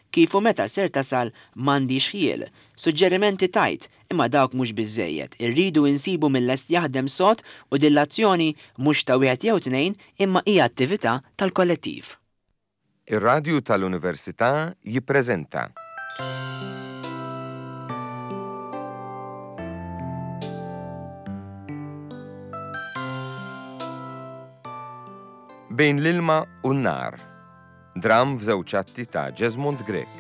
kif u meta ser tasal m'għandix ħiel, suġġerimenti tajt, imma dawk mhux biżejjed, irridu insibu mill-lest jaħdem sod u din l-azzjoni mhux ta' wieħed jew tnejn imma hija attività tal-kollettiv. Ir-radju tal-Università jippreżenta. Bejn l-ilma u n-nar. Dram f'żewġ ta' Jesmond Grech.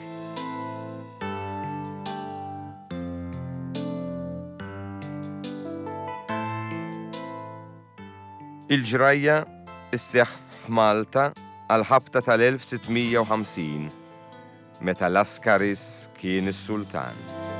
Il-ġrajja isseħħ f'Malta għal-ħabta tal-elf sittmija u ħamsin, meta Laskaris kien is-sultan.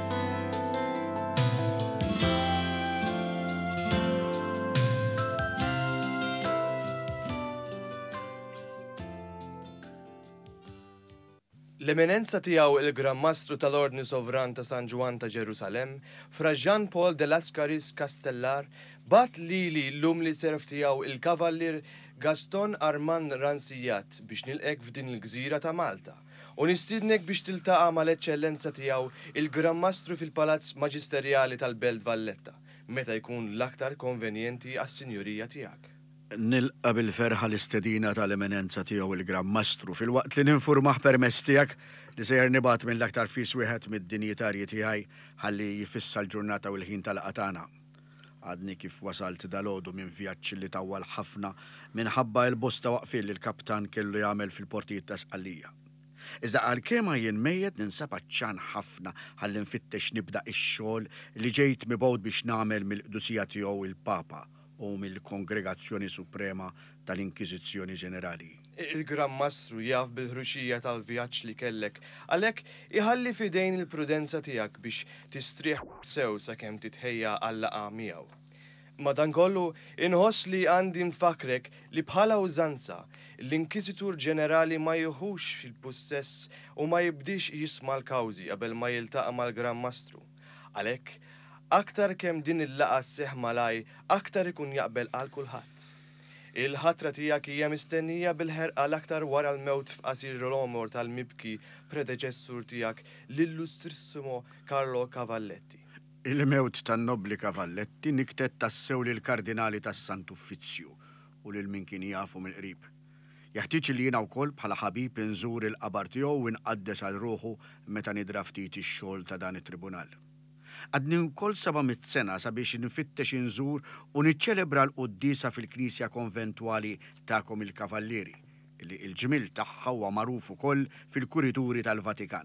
L-eminenza tiegħu il-Gran-Mastru tal-Ordni Sovran ta' San Ġwan ta' Ġerusalemm, Fra Jean Paul de Lascaris Castellar, bat lili l-lum li serf tiegħu il-kavallir Gaston Armand Ransijat biex nilqek f'din il-gżira ta' Malta u nistiednek biex tiltaqa' mal-eċċellenza tiegħu il-Gran-Mastru fil-Palazz Maġisterjali tal-Belt Valletta, meta jkun l-aktar konvenjenti għas-sinjurija tiegħek. Nilqa bil-ferħa l-istedina tal-eminenza tiegħu il-Gran-Mastru fil-waqt li ninfurmaħ permezz tiegħek li sejjer nibgħat minn l-aktar fis wieħed mid-dinjitarji tiegħi ħalli jifissa l-ġurnata u l-ħin tal-qatana. Għadni kif wasalt dalgħodu minn vjaġġ li tawwal ħafna minħabba l-bosta waqfien li l-kaptan kellu jagħmel fil-portijiet ta' Sqallija. Iżda għalkemm jien mejjed ninsab ċan ħafna ħalli nfittex nibda x-xogħol li ġejt mibgħud biex nagħmel mill-qdusija tiegħu il-Papa u mill-Kongregazzjoni Suprema tal-Inkwiżizzjoni Ġenerali. Il-Gran-Mastru jaf bil-ħruxija tal-vjaġġ li kellek, għalhekk iħalli fidejn il-prudenza tiegħek biex tistrieħ sew sakemm titħejja għall-laqgħa miegħu. Madankollu inħoss li għandi nfakrek li bħala użanza l-Inkwiżitur Ġenerali ma jieħux fil-possess u ma jibdix jisma' l-kawżi qabel ma jiltaqa' mal-Gran-Mastru. Għalhekk aktar kemm din il-laqa sseħħ malaj, aktar ikun jaqbel għal kulħadd. Il-ħatra tiegħek hija mistennija bil-ħerqa l-aktar wara l-mewt f'qasir l-omor tal-mibki predeċessur tiegħek l-Illustrissimo Carlo Cavalletti. Il-mewt tan-Nobli Cavalletti niktet tassew lill-Kardinali tas-Sant Uffizzju u lil min kien jafu mill-qrib. Jaħtieġ li jiena wkoll bħala ħabib inżur il-qabar tiegħu u nqaddes għal ruħu meta nidra ftit ix-xogħol ta' dan it-tribunal. Għadni wkoll seba' mit sena sabiex nfittex inżur u niċċelebra l-qudiesa fil-Knisja Konventwali tagħkom il-Kavallieri, li l-ġmil tagħha huwa magħruf ukoll fil-kurituri tal-Vatikan.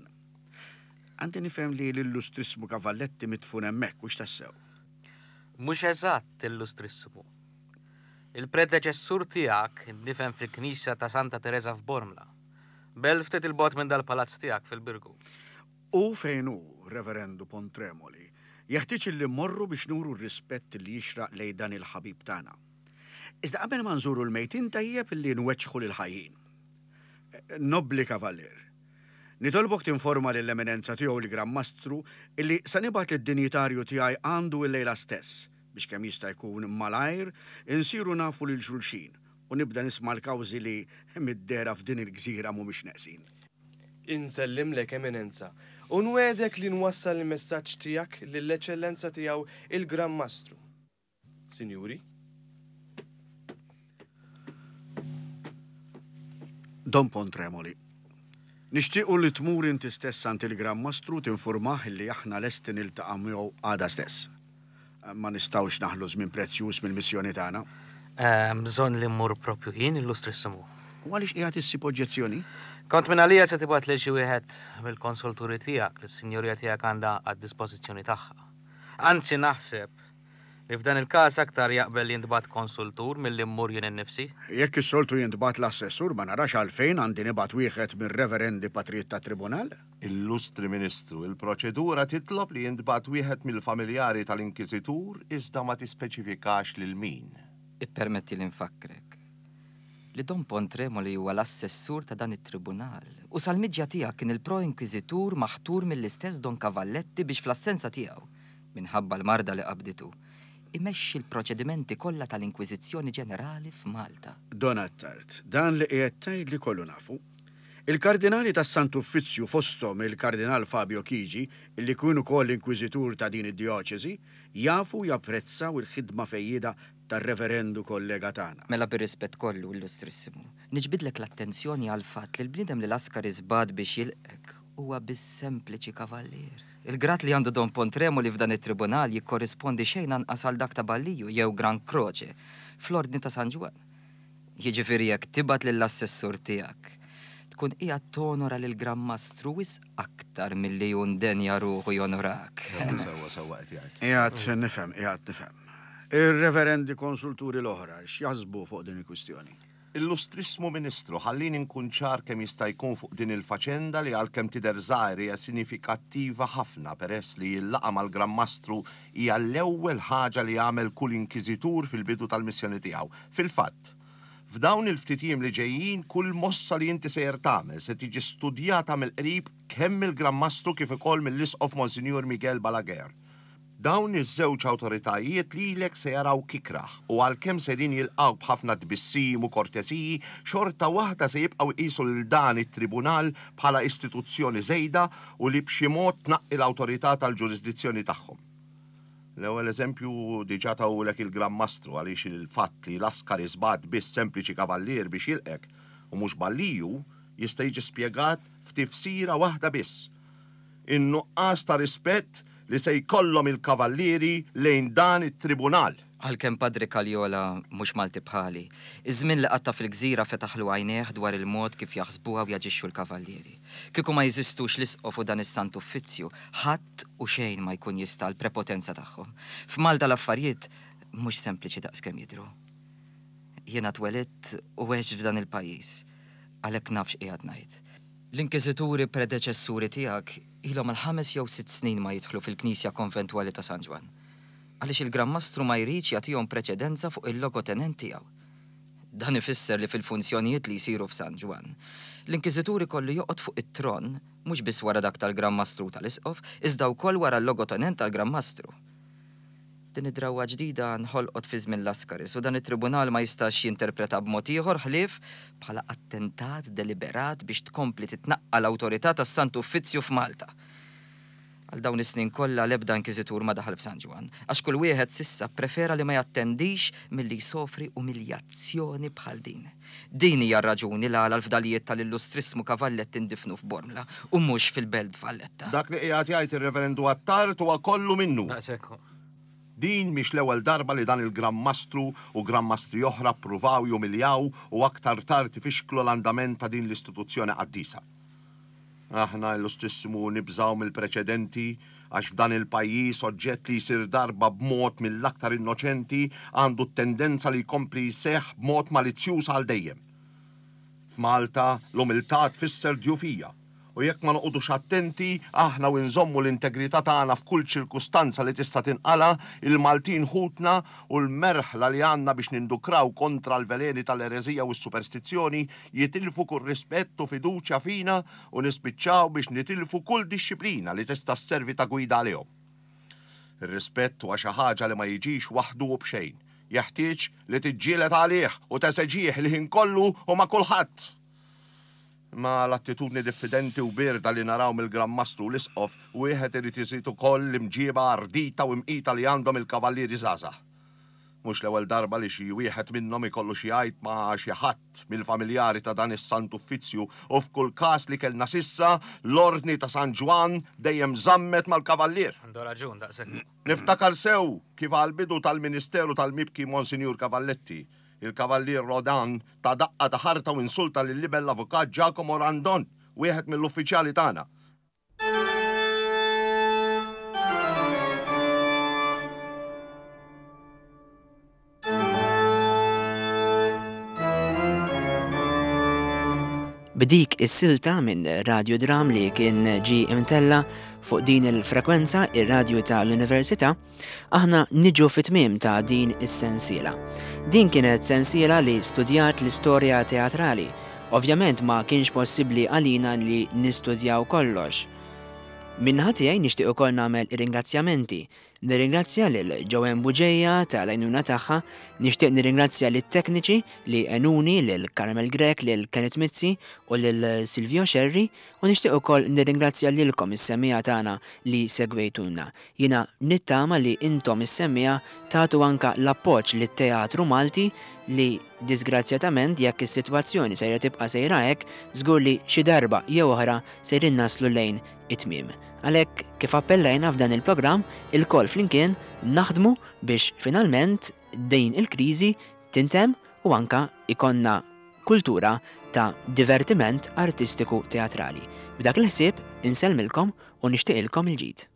Għandi nifhem li l-Illustrissimo Cavalletti mitfun hemmhekk u x'tassew. Mhux eżatt Illustrissimo. Il-predeċessur tiegħek nifhem fil-Knisja ta' Santa Teresa f'Bormla. Bel ftit il-bot minn dal-palazz tiegħek fil-Birgu. U fejn hu, Reverendu Pontremoli, jeħtieġ li mmorru biex nuru r-rispett li jixraq lejn dan il-ħabib tagħna. Iżda qabel ma nżuru l-mejtin tajjeb li nweċħu lil ħajjin. Nobli Kavallier, nitolbok tinforma lill-eminenza tiegħu l-Gran-Mastru illi sa nibgħat lid-dinjitarju tiegħi għandu l-lejla stess biex kemm jista' jkun malajr insiru nafu lil xulxin u nibda nisma' l-kawżi li mid-dera f'din il-gżira mhumiex neqsin. Insellimlek eminenza, u nwedek li nwassal il-messaġġ tiegħek lill-eċċellenza tiegħu il-Gran-Mastru. Sinjuri? Don Pontremoli, nixtiequ li tmur inti stess għand il-Gran-Mastru tinfurmah li aħna lesti niltaqa' miegħu għada stess. Ma nistgħux naħlu żmien prezzjuż mill-missjoni tagħna. Bżonn li mmur proprju jien Illustrissimo. U għaliex qiegħed issib oġġezzjoni? Kont minn għalija se tibgħat lil xi wieħed mill-konsulturi tiegħek li s-sinjorija tiegħek għandha għad-dispożizzjoni tagħha. Anzi naħseb li f'dan il-każ aktar jaqbel jintbagħat konsultur milli mmur jien innifsi. Jekk is-soltu jintbagħat l-assessur ma narax għalfejn għandi nibgħat wieħed mir-reverendi patrijiet tat-tribunal. Illustri Ministru, il-proċedura titlob li jintbagħat wieħed mill-familjari tal-Inkwiżitur iżda ma tispeċifikax lil min. Ippermetti li nfakkrek li Don Pontremoli huwa l-assessur ta' dan it-tribunal u sal-midja tiegħek kien il-pro-inkwiżitur maħtur mill-istess Don Cavalletti biex fl-assenza tiegħu minħabba l-marda li qabditu imexxi l-proċedimenti kollha tal-Inkwiżizzjoni Ġenerali f'Malta. Don Attard, dan li qiegħed tgħid li kollu nafu. Il-kardinali tas Sant'Uffizzju fosthom il-Kardinal Fabio Chigi, illi kienu ukoll l-inkwiżitur ta' din id-dioċesi, jafu japprezzaw il-ħidma fejjida tar-reverendu kollega tagħna. Mela bir-rispett kollu, Illustrissimu, niġbidlek l-attenzjoni għal fatt li l-bniedem li l-askar iżbad biex jilqek huwa bis-sempliċi kavallier. Il-grat li għandu Don Pontremoli f'dan it-tribunal jikkorrispondi xejn anqas għal dak ta' Balliju jew Gran Croce fl-ordni ta' San Ġwan. Jiġifieri jekk tibgħat lill-assessur tiegħek tkun qiegħed tonora lil Gran Mastru wis aktar milli jundenja ruħu jonorak. Sewwa sewwa qed jgħid. Qiegħed nifhem, qiegħed nifhem. Ir-reverendi konsulturi l-oħra x'jaħsbu fuq din il-kwistjoni? Illustrismu Ministru, ħallini nkun ċar kemm jista' jkun fuq din il-faċenda li għalkemm tidher żgħir hija sinifikattiva ħafna peress li jillaqa' mal-Gran Mastru hija l-ewwel ħaġa li jagħmel kull inkwiżitur fil-bidu tal-missjoni tiegħu. Fil-fatt, f'dawn il-ftitiem li ġejjin kull mossa li inti sejjer tagħmel se tiġi studjata mill-qrib kemm il-Gran Mastru kif ukoll mill-Isqof Monsinjur Miguel Balaguer. Dawn iż-żewġ awtoritajiet lilek se jaraw kikraħ u għalkemm serin jilqgħu b'ħafna tbissim u kortesiji, xorta waħda se jibqgħu jqisu lil dan it-tribunal bħala istituzzjoni żejda u li b'xi mod tnaqqi l-awtorità tal-ġurisdizzjoni tagħhom. L-ewwel eżempju diġà tawlek il-Gran Mastru għaliex il-fatt li l-askar iżbad biss sempliċi kavallier biex jilqek u mhux Balliju jista' jiġi spjegat f'tifsira waħda biss. In-nuqqas ta' rispett li se jkollhom il-kavallieri lejn dan it-tribunal. Għalkemm Padri Kaljola mhux Malti bħali, iż-żmien li qatta fil-gżira fetaħlu għajnejh dwar il-mod kif jaħsbuha u jaġixxu l-kavallieri. Kieku ma jeżistux l-Isqof u dan is-Sant'Uffizzju, ħadd u xejn ma jkun jista' l-prepotenza tagħhom. F'Malta l-affarijiet mhux sempliċi daqskemm jidhru. Jiena twelidt u għex f'dan il-pajjiż, għalhekk nafx qiegħed ngħid. L-inkwiżituri predeċessuri tiegħek ilhom għal ħames jew sitt snin ma jidħlu fil-Knisja Konventwali ta' San Ġwan. Għaliex il-Gran Mastru ma jridx jagħtihom preċedenza fuq il-logotenent tiegħu. Dan ifisser li fil-funzjonijiet li jsiru f'San Ġwan, l-inkwiżituri kollu joqgħod fuq it-tron mhux biss wara dak tal-Gran Mastru tal-Isqof, iżda wkoll wara l-logotenent tal-Gran Mastru. Din id-drawwa ġdida nħolqot fi żmien l-Askaris u dan it-tribunal ma jistax jinterpreta b'mod ieħor ħlief bħala attentat deliberat biex tkompli titnaqqa l-awtorità tas-Sant'Uffizzju f'Malta. Għal dawn is-snin kollha l-ebda inkwiżitur ma daħal f'San Ġwan, għax kull wieħed s'issa prefera li ma jattendix milli jsofri umiljazzjoni bħal din. Din hija r-raġuni l għala l-fdalijiet tal-Illustrismu Kavalletti indifnu f'Bormla u mhux fil-Belt Valletta. Dak li qiegħed jgħid ir-Reverendu Attart huwa kollu minnu. Din mhix l-ewwel darba li dan il-Gran Mastru u Gran Mastri oħra ppruvaw jumiljaw u aktar tard ifixklu l-andament ta' din l-istituzzjoni qaddisa. Aħna Illustrissimu nibżaw mill-preċedenti għax f'dan il-pajjiż oġġett li jsir darba b'mod mill-aktar innoċenti għandu t-tendenza li jkompli jseħħ b'mod malizzjuż għal dejjem. F'Malta l-umiltà tfisser djufija. U jekk ma noqogħdux attenti, aħna u nżommu l-integrità tagħna f'kull ċirkustanza li tista' tinqala, il-Maltin ħutna u l-merħla li għandna biex nindukraw kontra l-veleni tal-ereżija u s-superstizzjoni jitilfu kull rispett u fiduċja fina u nispiċċaw biex nitilfu kull dixxiplina li tista' sservi ta' gwida għalihom. Ir-rispett huwa xi ħaġa li ma jiġix waħdu u b'xejn. Jeħtieġ li tiġġieled għalih u teżeġih il-ħin kollu u ma' kulħadd. Ma l-attitudni diffidenti u birda li naraw mill-Gran Mastru l-Isqof wieħed irid iżid ukoll l-imġieba ardita u mqita li għandhom il-kavallieri żgħażagħ. Mhux l-ewwel darba li xi wieħed minnhom ikollu xi jgħid ma' xi ħadd mill-familjari ta' dan is-Sant'Uffizzju u f'kull każ li kellna sissa l-Ordni ta' San Ġwan dejjem żammet mal-kavallier. Għandu raġun daqshekk. Niftakar sew kif għal-bidu tal-Ministeru tal-Mibki Monsinjur Cavalletti il-kavallier Rodan ta' daqqa ta' ħarta u insulta lill-libel l-avukat Giacomo Randon, wieħed mill-uffiċjali tagħna. B'dik is-silta minn Radio Dram li kien ġi imtella fuq din il-frekwenza ir-radju tal-Università, aħna niġu fit-tmiem ta' din is-sensiela. Din kienet sensiela li studjat l-istorja teatrali. Ovvjament ma kienx possibbli għalina li nistudjaw kollox. Minnaħa tiegħi nixtieq ukoll nagħmel ringrazzjamenti Nirringrazzja lil Joanne Buġeja tal-għajnuna tagħha, nixtieq nirringrazzja lit tekniċi li għenuni lil Caramel Grek, lil Kenneth Mizzi u lil Silvio Sherry u nixtieq ukoll nirringrazzja lilkom is-semmija tagħna li segwejtuna. Jiena nittama li intom is-semmija tagħtu anka l-appoġġ lit-Teatru Malti li disgrazzjatament jekk is-sitwazzjoni sejra tibqa' sejra hekk, żgur li xi darba jew oħra sejrin naslu lejn it-tmiem. Għalhekk kif appellajna f'dan il-programm, il-koll flimkien naħdmu biex finalment din il-kriżi tintem u anka ikonna kultura ta' divertiment artistiku teatrali. B'dak il-ħsieb insellmilkom u nixtieqilkom il-ġid.